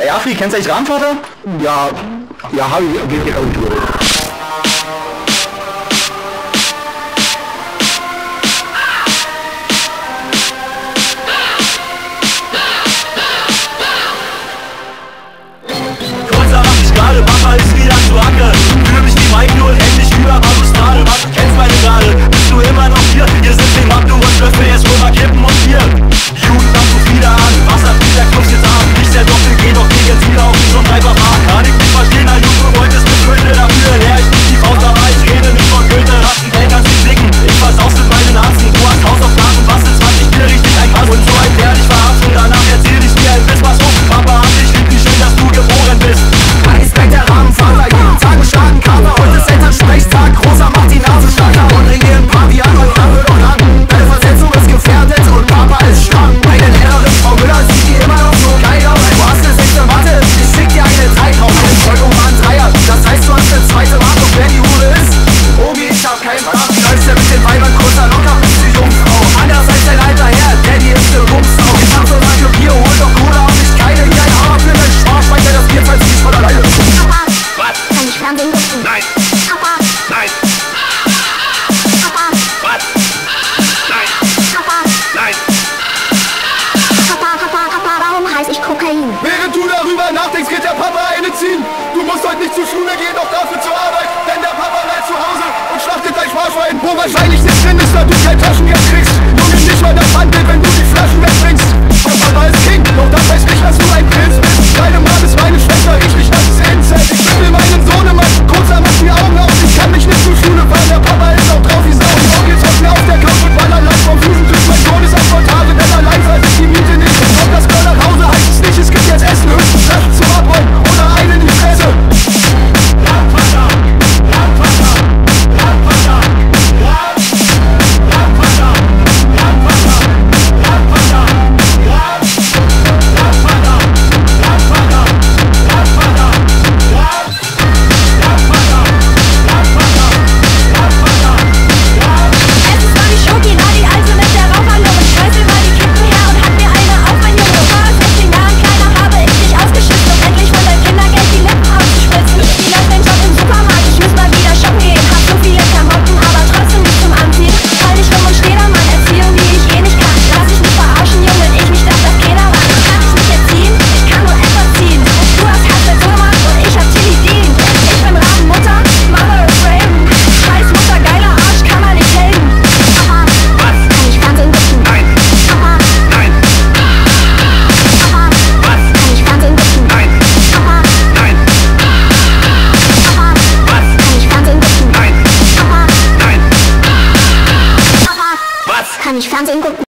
Ey, Afri, kennst du eigentlich Rahmenvater? Ja, habe ich, geht ja Abitur. Kurzer mach ich gerade, Papa ist wieder zu Hacke. Fühl mich wie Mike, nur endlich über Balustrade. Du kennst meine Gerade, bist du immer noch hier? Hier sind 10 Mann, du und Löffel, jetzt rüber kippen und Bier. Jugendamt ruft wieder an, was hat dieser Club getan? Nicht der Doppel, geh doch gegen Ziele auf wie so ein Dreifach-Park. Kann ich nicht verstehen, na Junge, du wolltest mit Gründe dafür. Leer ich nicht die Faust, aber ich rede nicht von Goethe. Hast ein Geld, kannst dich blicken, ich versaus mit meinen Arzen. Du hast Hausaufgaben, bastelst 20 Bier, richtig ein Gras. Und so ein Bär dich verarschen, danach erzähl ich dir ein Biss, was hoch. Papa hat dich lieb, wie schön, dass du geboren bist. Eisberg der Rahmenvater, jeden Tag einen starken Kater. Heute ist Elternsprechtag, großer macht die Nase starker. Und regieren Pavian und Arm wird noch lang. Deine Versetzung ist gefährdet und Papa ist stark. Meine Lehrerin Frau Müller sieht die immer noch so geil aus. Du hast eine 6. Mathe, ich schick dir eine 3 drauf. Eine Zeugung war ein Dreier, das heißt du hast eine 2. Wartung, wer die Hure ist. Obi, ich hab keinen Spaß. Wie läufst du mit den Weibern kurzer locker bist du Jungfrau. Anders als dein alter Herr, Daddy ist eine Bumsau. Ich hab so lange Bier, hol doch Cola und nicht keine. Wie ein Hammer für deinen Spaß, weil der das Bier verzieht von alleine. Papa, Was? kann ich Fernsehen gucken? Nein, Papa, nein, Papa, was? Nein, Papa, nein. Papa, warum heiß ich Kokain? Während du darüber nachdenkst, geht der Papa eine ziehen. Du musst heute nicht zur Schule gehen, doch dafür zur Arbeit. Denn der Papa bleibt zu Hause und schlachtet dein Sparschwein. Wo wahrscheinlich nicht drin ist, da du kein Taschengeld kriegst. Junge, nicht mal das Handel, wenn du die Flaschen wegbringst. Der Papa ist King, doch das heißt nicht, dass du ein Pilz bist. Deine Mann ist meine Schwester, ich nicht, das ist Inzest. Ich will meinen Sohn immer kurzer, mach die Augen auf. Ich kann mich nicht zur Schule fahren, der Papa ist auch drauf wie Sau. Die Onkel zocken auf der Couch und ballern live vom Fusentisch. Mein Sohn ist ein Montage, denn allein zahlt sich die Miete nicht. Kommt das Girl nach Hause, heißt es nicht, es gibt jetzt Essen. Höchstens Flaschen zum Abholen oder einen in die Fresse. Landvater, Landvater, Landvater, Landvater, Landvater, Landvater, Landvater, Landvater, Landvater, Es ist noch die Schoki, na die Alte mit der Raucherlunge. Schmeiß mir mal die Kippen her und hat mir eine auf, mein Junge. Vor 16 Jahren kleiner habe ich dich ausgeschützt, um endlich von deinem Kindergeld die Lippen aufzuspritzen. Wie läuft dein Job im Supermarkt? Ich muss mal wieder shoppen gehen. Hab so viele Klamotten, aber trotzdem nicht zum Anziehen. Fall dich rum und steh da, Mann, Erziehung, die ich eh nicht kann. Lass dich nicht verarschen, Junge, ich mich darf das keiner ran. Kann ich nicht erziehen? Ich kann nur etwas ziehen. Du hast Herzl Thomas und ich hab Tilly Dean. Ich bin Rabenmutter, Mother of Raven. Scheiß Mutter, geiler Arsch, kann man nicht helfen. Papa, was? kann ich Fernsehen gucken? Nein, Papa, nein, Papa, was? kann ich Fernsehen gucken? Nein, Papa, nein, Papa, was? kann ich Fernsehen gucken? Nein, Papa, nein, Papa, was? kann ich Fernsehen gucken?